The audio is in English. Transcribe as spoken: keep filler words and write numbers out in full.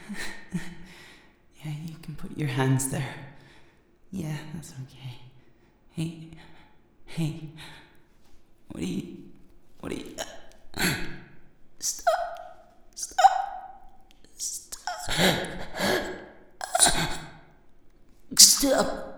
Yeah, you can put your hands there. Yeah, that's okay. Hey, hey, what are you, what are you, stop, stop, stop, stop.